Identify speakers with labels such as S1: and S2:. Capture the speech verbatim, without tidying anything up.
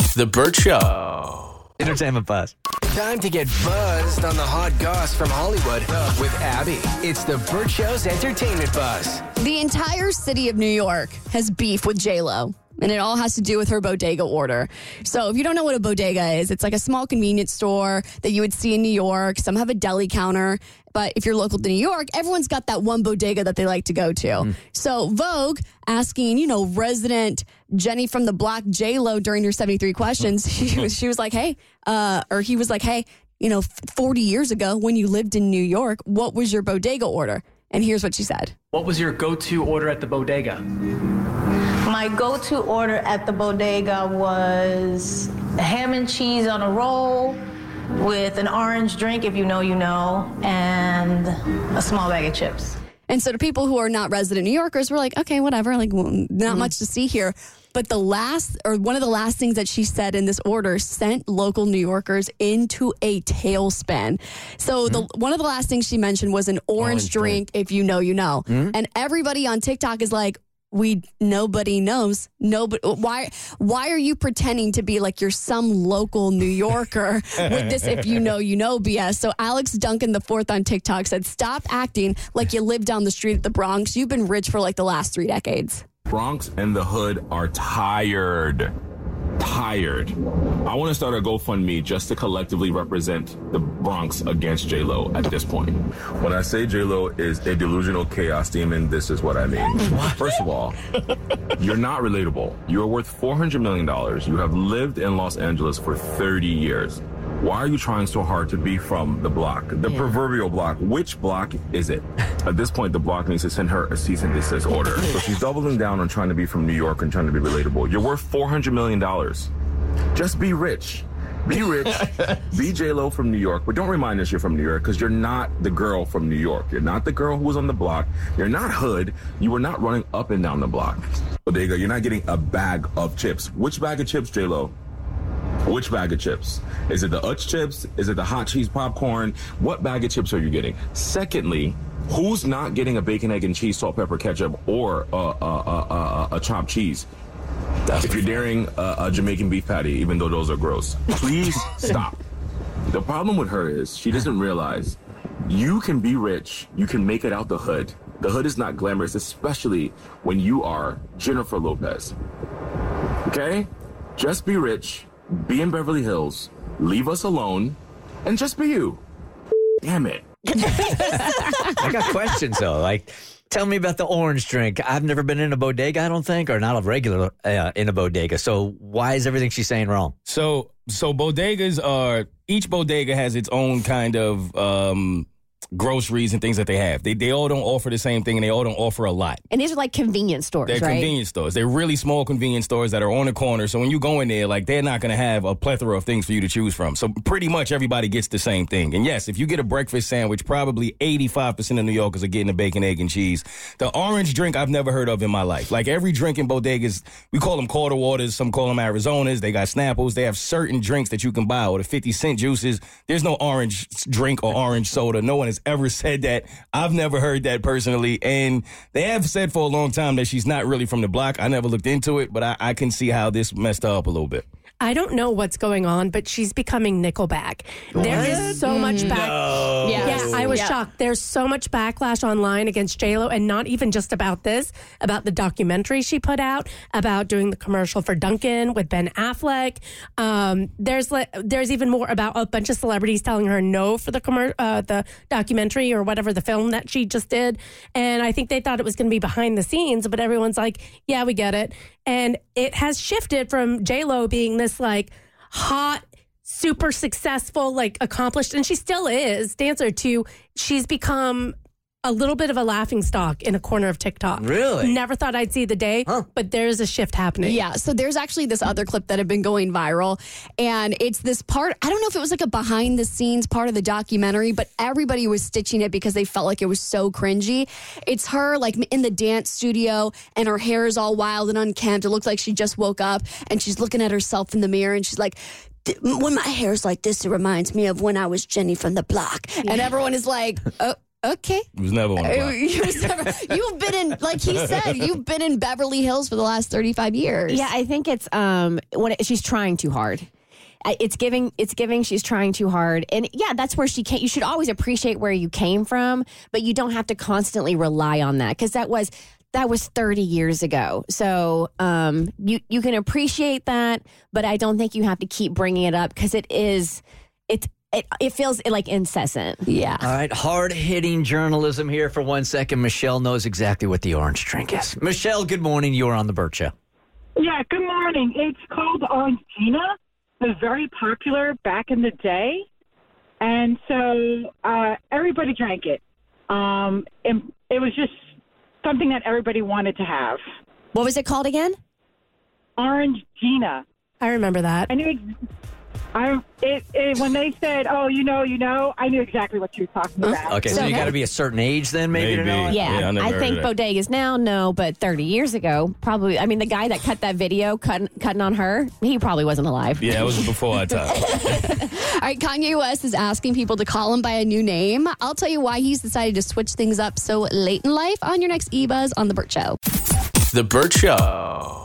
S1: The Burt Show.
S2: Entertainment Buzz.
S3: Time to get buzzed on the hot goss from Hollywood with Abby. It's The Burt Show's Entertainment Buzz.
S4: The entire city of New York has beef with J-Lo. And it all has to do with her bodega order. So if you don't know what a bodega is, it's like a small convenience store that you would see in New York. Some have a deli counter. But if you're local to New York, everyone's got that one bodega that they like to go to. Mm. So Vogue asking, you know, resident Jenny from the block, J-Lo, during her seventy-three questions, she was, she was like, hey, uh, or he was like, hey, you know, forty years ago when you lived in New York, what was your bodega order? And here's what she said.
S5: What was your go-to order at the bodega?
S6: My go-to order at the bodega was ham and cheese on a roll with an orange drink, if you know, you know, and a small bag of chips.
S4: And so to people who are not resident New Yorkers, we're like, okay, whatever, like well, not mm-hmm. much to see here. But the last, or one of the last things that she said in this order sent local New Yorkers into a tailspin. So mm-hmm. the one of the last things she mentioned was an orange, orange drink, drink, if you know, you know. Mm-hmm. And everybody on TikTok is like, we nobody knows. Nobody. Why? Why are you pretending to be like you're some local New Yorker with this? If you know, you know, B S. So Alex Duncan the fourth on TikTok said, "Stop acting like you live down the street at the Bronx. You've been rich for like the last three decades."
S7: Bronx and the hood are tired. Tired. I want to start a GoFundMe just to collectively represent the Bronx against J-Lo at this point. When I say J-Lo is a delusional chaos demon, this is what I mean. What? First of all, you're not relatable. You are worth four hundred million dollars. You have lived in Los Angeles for thirty years. Why are you trying so hard to be from the block? The yeah. proverbial block. Which block is it? At this point, the block needs to send her a cease and desist order. So she's doubling down on trying to be from New York and trying to be relatable. You're worth four hundred million dollars. Just be rich. Be rich. Be J-Lo from New York. But don't remind us you're from New York because you're not the girl from New York. You're not the girl who was on the block. You're not hood. You were not running up and down the block. Bodega, you're not getting a bag of chips. Which bag of chips, J-Lo? Which bag of chips? Is it the Utz chips? Is it the hot cheese popcorn? What bag of chips are you getting? Secondly, who's not getting a bacon, egg, and cheese, salt, pepper, ketchup, or a, a, a, a, a chopped cheese? That's if you're daring a, a Jamaican beef patty, even though those are gross, please stop. The problem with her is she doesn't realize you can be rich, you can make it out the hood. The hood is not glamorous, especially when you are Jennifer Lopez. Okay? Just be rich. Be in Beverly Hills, leave us alone, and just be you. Damn it.
S2: I got questions, though. Like, tell me about the orange drink. I've never been in a bodega, I don't think, or not a regular uh, in a bodega. So why is everything she's saying wrong?
S8: So, so bodegas are, each bodega has its own kind of um, groceries and things that they have. They they all don't offer the same thing, and they all don't offer a lot.
S9: And these are like convenience stores,
S8: They're
S9: right?
S8: convenience stores. They're really small convenience stores that are on the corner. So when you go in there, like, they're not going to have a plethora of things for you to choose from. So pretty much everybody gets the same thing. And yes, if you get a breakfast sandwich, probably eighty-five percent of New Yorkers are getting a bacon, egg, and cheese. The orange drink I've never heard of in my life. Like, every drink in bodegas, we call them quarter waters. Some call them Arizonas. They got Snapples. They have certain drinks that you can buy, or the fifty cent juices. There's no orange drink or orange soda. No one has ever said that. I've never heard that personally. And they have said for a long time that she's not really from the block. I never looked into it, but I, I can see how this messed her up a little bit.
S10: I don't know what's going on, but she's becoming Nickelback. What? There is so much back.
S2: No.
S10: Yes. Yeah, I was
S4: yeah.
S10: shocked. There's so much backlash online against J-Lo, and not even just about this, about the documentary she put out, about doing the commercial for Dunkin' with Ben Affleck. Um, there's there's even more about a bunch of celebrities telling her no for the commer- uh, the documentary or whatever, the film that she just did. And I think they thought it was going to be behind the scenes, but everyone's like, yeah, we get it. And it has shifted from J-Lo being this like hot, super successful, like accomplished, and she still is, dancer, to she's become a little bit of a laughingstock in a corner of TikTok.
S2: Really?
S10: Never thought I'd see the day, huh. but there's a shift happening.
S4: Yeah, so there's actually this other clip that had been going viral, and it's this part, I don't know if it was like a behind-the-scenes part of the documentary, but everybody was stitching it because they felt like it was so cringy. It's her, like, in the dance studio, and her hair is all wild and unkempt. It looks like she just woke up, and she's looking at herself in the mirror, and she's like, when my hair's like this, it reminds me of when I was Jenny from the block. Yeah. And everyone is like, oh, Okay.
S8: It was never on the
S4: Uh,
S8: block.
S4: you was never- You've been in, like he said, you've been in Beverly Hills for the last thirty-five years.
S9: Yeah, I think it's um when it, she's trying too hard. I- It's giving. It's giving. She's trying too hard, and yeah, that's where she came. You should always appreciate where you came from, but you don't have to constantly rely on that because that was that was thirty years ago. So um, you you can appreciate that, but I don't think you have to keep bringing it up because it is it's it it feels like incessant.
S4: Yeah.
S2: All right, hard-hitting journalism here for one second. Michelle knows exactly what the orange drink is. Michelle, good morning. You are on the Burt Show.
S11: Yeah, good morning. It's called Orangina. It was very popular back in the day, and so uh, everybody drank it. Um, it. It was just something that everybody wanted to have.
S9: What was it called again?
S11: Orangina.
S10: I remember that.
S11: I knew. I it, it when they said, "Oh, you know, you know," I knew exactly what you were talking about.
S2: Okay, so you got to be a certain age then, maybe, to
S8: Maybe.
S2: know it?
S9: Yeah,
S8: Yeah, I never
S9: I
S8: heard
S9: think
S8: of that.
S9: bodegas now, no, but thirty years ago, probably. I mean, the guy that cut that video, cutting cutting on her, he probably wasn't alive.
S8: Yeah, it was before our time.
S4: All right, Kanye West is asking people to call him by a new name. I'll tell you why he's decided to switch things up so late in life on your next E-Buzz on The Burt Show.
S1: The Burt Show.